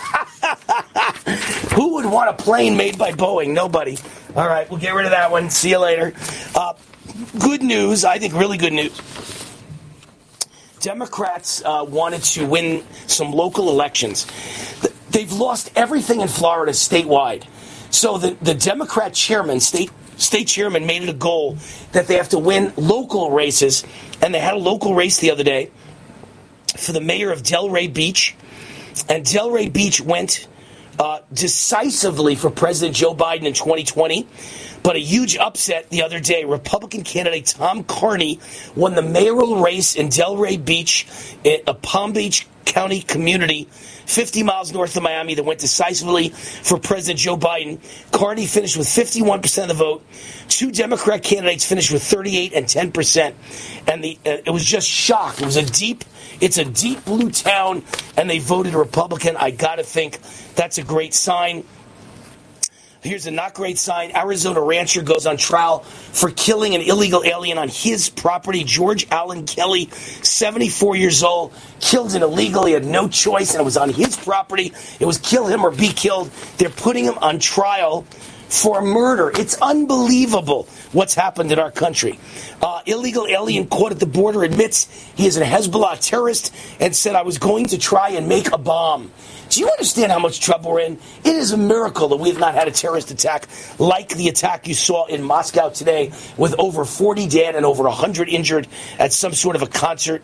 C: Who would want a plane made by Boeing? Nobody. All right, we'll get rid of that one. See you later. Uh, good news, I think really good news. Democrats uh, wanted to win some local elections. They've lost everything in Florida statewide. So the, the Democrat chairman, state state chairman, made it a goal that they have to win local races. And they had a local race the other day for the mayor of Delray Beach. And Delray Beach went uh, decisively for President Joe Biden in twenty twenty. But a huge upset the other day. Republican candidate Tom Carney won the mayoral race in Delray Beach, a Palm Beach County community, fifty miles north of Miami, that went decisively for President Joe Biden. Carney finished with fifty-one percent of the vote. Two Democrat candidates finished with thirty-eight and ten percent. And the uh, it was just shock. It was a deep, it's a deep blue town, and they voted Republican. I got to think that's a great sign. Here's a not great sign. Arizona rancher goes on trial for killing an illegal alien on his property. George Allen Kelly, seventy-four years old, killed an illegal. He had no choice, and it was on his property. It was kill him or be killed. They're putting him on trial for murder. It's unbelievable what's happened in our country. Uh, illegal alien caught at the border admits he is a Hezbollah terrorist and said, I was going to try and make a bomb. Do you understand how much trouble we're in? It is a miracle that we have not had a terrorist attack like the attack you saw in Moscow today, with over forty dead and over one hundred injured at some sort of a concert.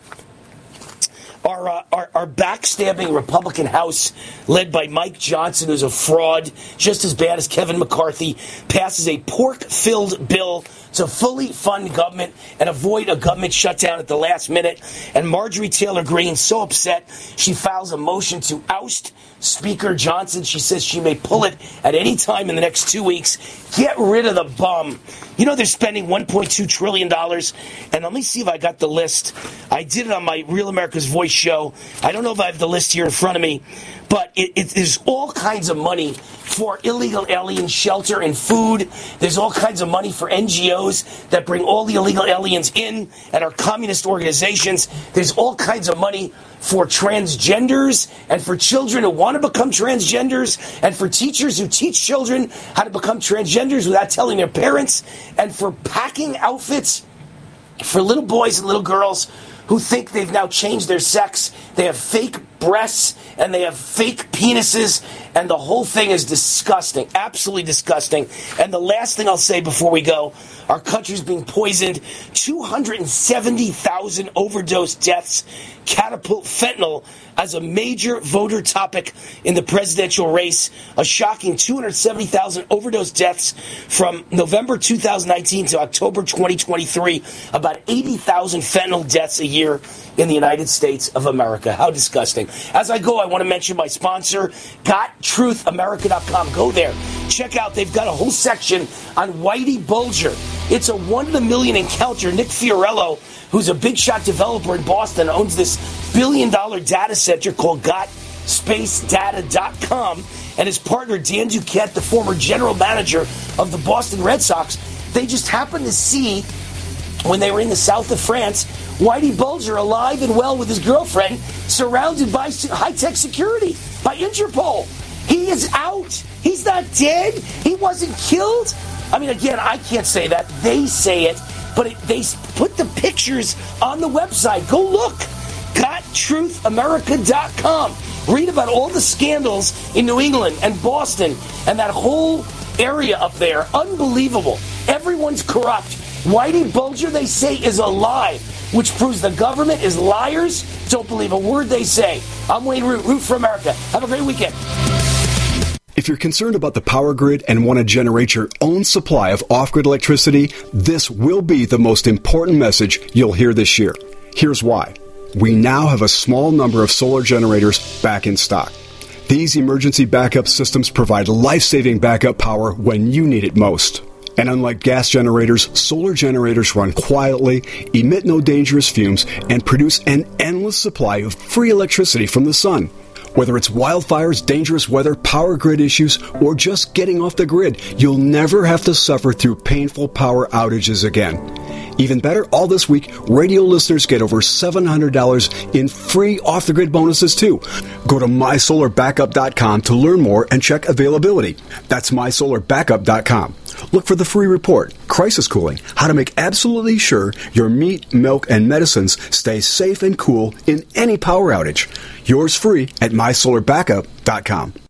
C: Our, uh, our, our backstabbing Republican House, led by Mike Johnson, who's a fraud, just as bad as Kevin McCarthy, passes a pork-filled bill to fully fund government and avoid a government shutdown at the last minute. And Marjorie Taylor Greene, so upset, she files a motion to oust Speaker Johnson. She says she may pull it at any time in the next two weeks. Get rid of the bum. You know they're spending one point two trillion dollars. And let me see if I got the list. I did it on my Real America's Voice show. I don't know if I have the list here in front of me. But it, it, there's all kinds of money for illegal alien shelter and food. There's all kinds of money for N G Os that bring all the illegal aliens in and our communist organizations. There's all kinds of money for transgenders and for children who want to become transgenders and for teachers who teach children how to become transgenders without telling their parents, and for packing outfits for little boys and little girls who think they've now changed their sex. They have fake breasts and they have fake penises, and the whole thing is disgusting, absolutely disgusting. And the last thing I'll say before we go, our country's being poisoned. two hundred seventy thousand overdose deaths catapult fentanyl as a major voter topic in the presidential race. A shocking two hundred seventy thousand overdose deaths from November two thousand nineteen to October twenty twenty-three. About eighty thousand fentanyl deaths a year in the United States of America. How disgusting. As I go, I want to mention my sponsor, got truth america dot com. Go there. Check out, they've got a whole section on Whitey Bulger. It's a one in a million encounter. Nick Fiorello, who's a big shot developer in Boston, owns this billion dollar data center called got space data dot com. And his partner, Dan Duquette, the former general manager of the Boston Red Sox, they just happened to see, when they were in the south of France, Whitey Bulger alive and well with his girlfriend, surrounded by high-tech security, by Interpol. He is out. He's not dead. He wasn't killed. I mean, again, I can't say that. They say it. But it, they put the pictures on the website. Go look. got truth america dot com. Read about all the scandals in New England and Boston and that whole area up there. Unbelievable. Everyone's corrupt. Whitey Bulger, they say, is alive, which proves the government is liars. Don't believe a word they say. I'm Wayne Root, Root for America. Have a great weekend.
U: If you're concerned about the power grid and want to generate your own supply of off-grid electricity, this will be the most important message you'll hear this year. Here's why. We now have a small number of solar generators back in stock. These emergency backup systems provide life-saving backup power when you need it most. And unlike gas generators, solar generators run quietly, emit no dangerous fumes, and produce an endless supply of free electricity from the sun. Whether it's wildfires, dangerous weather, power grid issues, or just getting off the grid, you'll never have to suffer through painful power outages again. Even better, all this week, radio listeners get over seven hundred dollars in free off-the-grid bonuses, too. Go to my solar backup dot com to learn more and check availability. That's my solar backup dot com. Look for the free report, Crisis Cooling, how to make absolutely sure your meat, milk, and medicines stay safe and cool in any power outage. Yours free at my solar backup dot com.